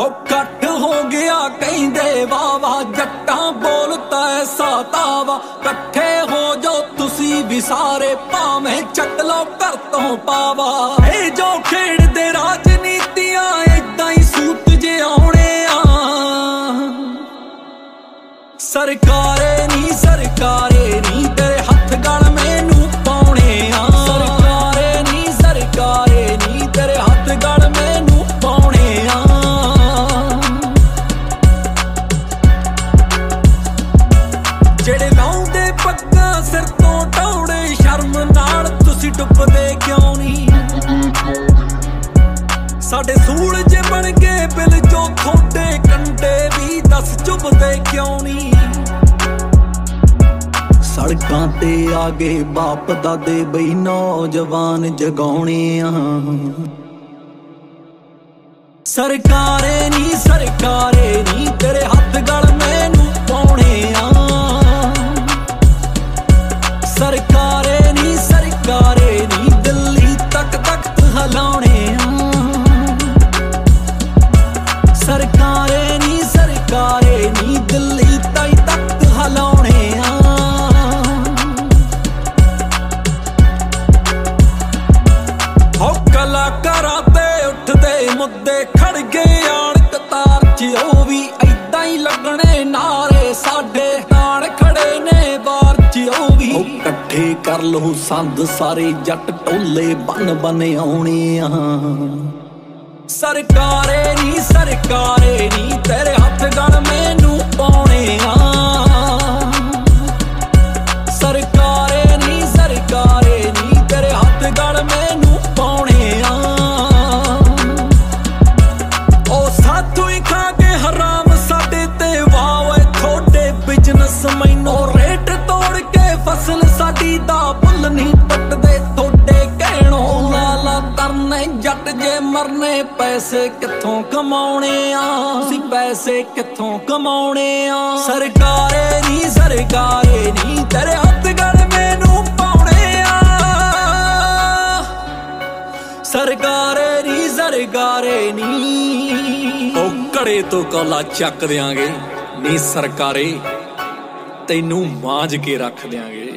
ਹੋ ਕੱਟ ਹੋ ਗਿਆ ਕਹਿੰਦੇ ਵਾਵਾ ਜੱਟਾਂ ਬੋਲਤਾ ਐਸਾ ਤਾਵਾ। ਇਕੱਠੇ ਹੋ ਜੋ ਤੁਸੀਂ ਵੀ ਸਾਰੇ ਭਾਵੇਂ ਚੱਕ ਲਓ ਘਰ ਤੋਂ ਪਾਵਾ। ਇਹ ਜੋ ਖੇਡਦੇ ਰਾਜਨੀਤੀਆਂ ਏਦਾਂ ਹੀ ਸੂਤ ਜੇ ਆਉਣੇ ਆ। ਸਰਕਾਰੇ ਨੀ ਤੇਰੇ ਹੱਥ ਗਲ ਮੈਨੂੰ ਪਾਉਣੇ ਆ। ਸਰਕਾਰੇ ਨੀ ਤੇਰੇ ਹੱਥ ਗਲ ਮੈਨੂੰ ਪਾਉਣੇ ਆ। ਜਿਹੜੇ ਲਾਉਂਦੇ ਪੱਗਾਂ ਸਿਰ ਤੋਂ ਟੌੜੇ ਸ਼ਰਮ ਨਾਲ ਤੁਸੀਂ ਡੁੱਬਦੇ ਕਿਉਂ ਨਹੀਂ। ਸਾਡੇ ਸੂਲ ਜੇ ਬਣ ਗਏ ਬਿਲ ਜੋ ਥੋੜੇ ਕੰਡੇ ਵੀ ਦੱਸ ਚੁੱਭਦੇ ਕਿਉਂ ਨਹੀਂ। ਸੜਕਾਂ ਤੇ ਆ ਗਏ ਬਾਪ ਦਾਦੇ ਬਈ ਨੌਜਵਾਨ ਜਗਾਉਣੇ ਆ। ਸਰਕਾਰੇ ਨੀ ਤੇਰੇ ਹੱਥ ਗਲ ਮੈਨੂੰ ਪਾਉਣੇ ਆ। ਸਰਕਾਰੇ ਨੀ ਦਿੱਲੀ ਤੱਕ ਤਖਤ ਹਿਲਾਉਣੇ ਆ। ਸਰਕਾਰੇ ਨੀ ਦਿੱਲੀ ਤਾਈਂ ਤਖਤ ਹਿਲਾਉਣੇ ਆ। ਹੋ ਕਲਾਕਾਰਾਂ ਤੇ ਉੱਠਦੇ ਮੁੱਦੇ ਖੜ ਗਏ ਆਣ ਕਤਾਰ ਚ। ਉਹ ਵੀ ਏਦਾਂ ਹੀ ਲੱਗਣੇ ਨਾਰੇ ਸਾਡੇ ਨਾਲ ਖੜੇ ਨੇ ਬਾਰ ਚ। ਉਹ ਵੀ ਇਕੱਠੇ ਕਰ ਲਓ ਸੰਦ ਸਾਰੇ ਜੱਟ ਟੋਲੇ ਬਨ ਆਉਣੇ ਆ। ਸਰਕਾਰੇ ਨੀ ਤੇਰੇ ਹੱਥ ਗਲ ਮੈਨੂੰ ਪਾਉਣੇ ਆ। ਸਰਕਾਰੇ ਨੀ ਤੇਰੇ ਹੱਥ ਗਲ ਮੈਨੂੰ ਪਾਉਣੇ ਆ। ਉਹ ਸਾਥੋਂ ਹੀ ਖਾ ਕੇ ਹਰਾਮ ਸਾਡੇ ਤੇ ਵਾਹ ਏ ਥੋੜੇ ਬਿਜ਼ਨਸ ਮੈਨੂੰ। ਰੇਟ ਤੋੜ ਕੇ ਫਸਲ ਸਾਡੀ ਦਾ ਬੁੱਲ ਨਹੀਂ ਪੱਟਦੇ ਥੋੜੇ ਕਹਿਣੋਂ। ਲਾਲਾ ਤਰਨੇ ਜੱਟ ਜੇ ਮਰਨੇ ਪੈਸੇ ਕਿੱਥੋਂ ਕਮਾਉਣੇ ਆ। ਅਸੀਂ ਪੈਸੇ ਕਿੱਥੋਂ ਕਮਾਉਣੇ ਆ। ਸਰਕਾਰੇ ਨੀ ਤੇਰੇ ਹੱਥ ਗਲ ਮੈਨੂੰ ਪਾਉਣੇ ਆ। ਸਰਕਾਰੇ ਨੀ ਉਹ ਘੜੇ ਤੋਂ ਕੌਲਾ ਚੱਕ ਦਿਆਂਗੇ ਨੀ। ਸਰਕਾਰੇ ਤੈਨੂੰ ਮਾਂਜ ਕੇ ਰੱਖ ਦਿਆਂਗੇ।